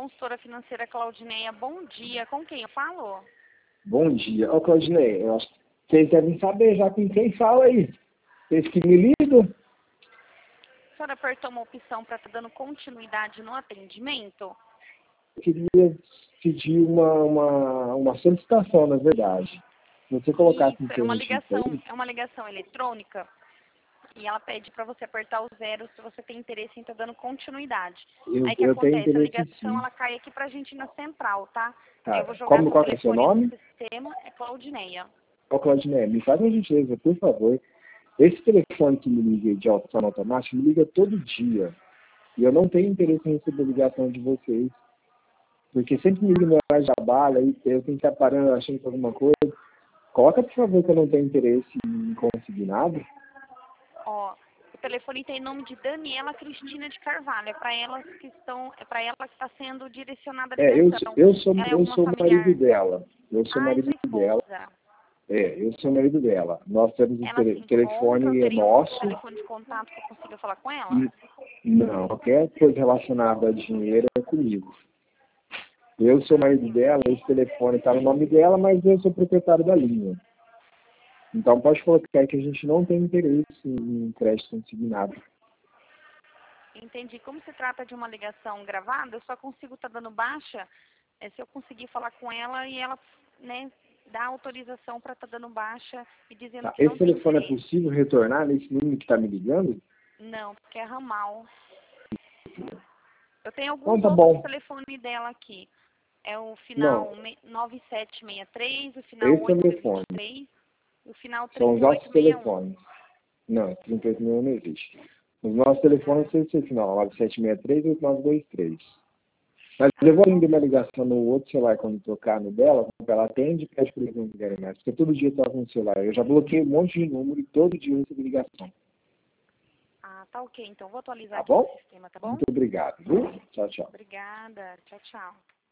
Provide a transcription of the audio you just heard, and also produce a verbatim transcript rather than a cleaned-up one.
consultora financeira Claudineia. Bom dia. Com quem eu falo? Bom dia. Ô, Claudineia, eu acho que vocês devem saber já com quem fala aí. Vocês que me ligam. A senhora apertou uma opção para estar dando continuidade no atendimento? Eu queria pedir uma, uma, uma solicitação, na verdade. Se você colocasse Isso, é uma ligação, aí, é uma ligação eletrônica e ela pede para você apertar o zero se você tem interesse em estar dando continuidade. eu, Aí o que eu tenho acontece? A interesse ligação sim. ela cai aqui pra gente na central, tá? Tá. Aí eu vou jogar Como, seu qual que é o seu telefone nome? no sistema, é Claudineia. Ô, Claudineia, me faz uma gentileza, por favor. Esse telefone que me liga de automação automática me liga todo dia. E eu não tenho interesse em receber ligação de vocês. Porque sempre me liga no horário de trabalho, aí eu tenho que estar parando achando que é alguma coisa. Coloca, por favor, que eu não tenho interesse em conseguir nada. Ó, o telefone tem nome de Daniela Cristina de Carvalho. É para elas que estão, é para ela que está sendo direcionada a É, eu, ligação. eu sou, Ela é eu alguma sou o familiar? marido dela. Eu sou o Ah, é marido sua dela. esposa. É, eu sou o marido dela. Nós temos o Ela se tele- encontra, telefone é teria um outro nosso. telefone de contato que eu consiga falar com ela? E não, qualquer coisa relacionada a dinheiro é comigo. Eu sou o marido dela, esse telefone está no nome dela, mas eu sou proprietário da linha. Então pode colocar aí que a gente não tem interesse em crédito consignado. Entendi. Como se trata de uma ligação gravada, eu só consigo estar dando baixa é, se eu conseguir falar com ela e ela, né, dar autorização para estar dando baixa e dizendo Tá. que não Esse tem telefone é interesse. possível retornar nesse número que está me ligando? Não, porque é ramal. Eu tenho Então alguns tá outros bom. telefones dela aqui. É o Não, final me- nove sete seis três, o final esse oito dois telefone. três, o final São os trinta e oito nossos sessenta e um. telefones. Não, trinta e oito mil não existe. Os nossos telefones são esse final, nove sete seis três, oito nove dois três. Mas eu vou ainda uma ligação no outro celular quando tocar no dela, quando ela atende, pede para eles não ligarem mais. Porque todo dia toca no celular. Eu já bloqueei um monte de número e todo dia eu recebo ligação. Ah, tá ok. Então vou atualizar Tá aqui no bom? sistema, tá bom? Muito obrigado, viu? Tchau, tchau. Obrigada. Tchau, tchau.